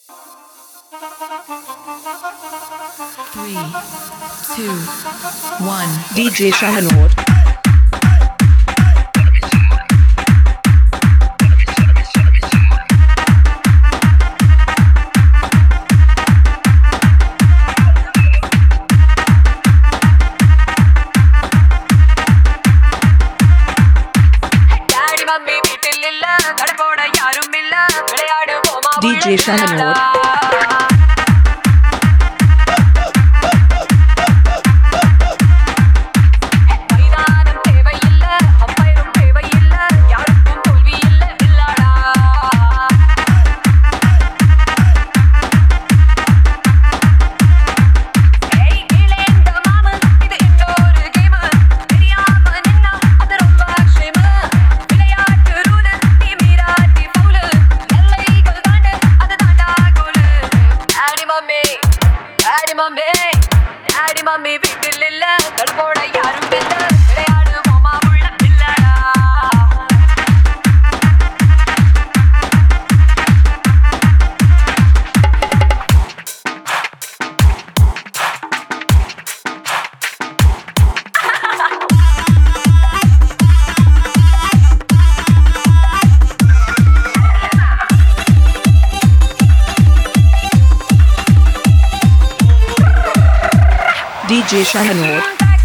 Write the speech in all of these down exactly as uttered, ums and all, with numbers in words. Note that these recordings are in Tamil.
Three, two, one. D J Shahanor. D J Shahanor. Mummy, வீட்டில் இல்ல தடுப்போட யாரும் இல்ல விளையாடு மாமா உள்ள இல்லடா D J Shahanor.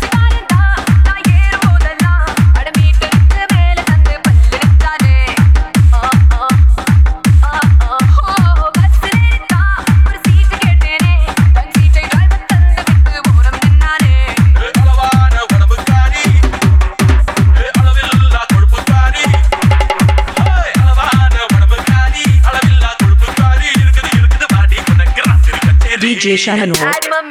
D J Shahanor.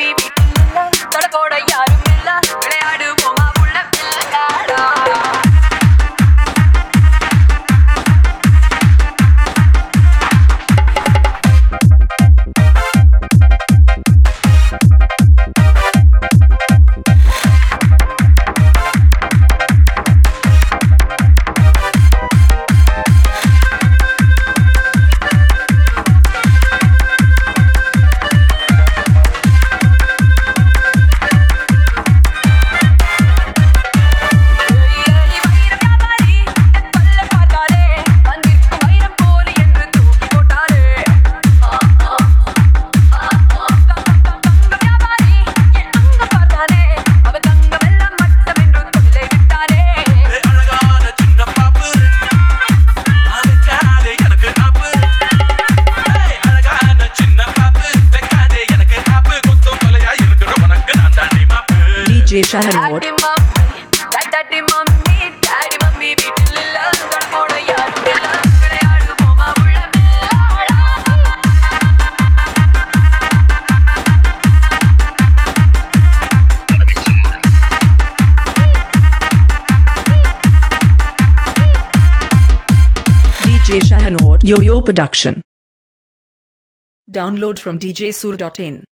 D J Shahanor. D J Shahanor Yo-Yo Production. Download from D J Sur dot in.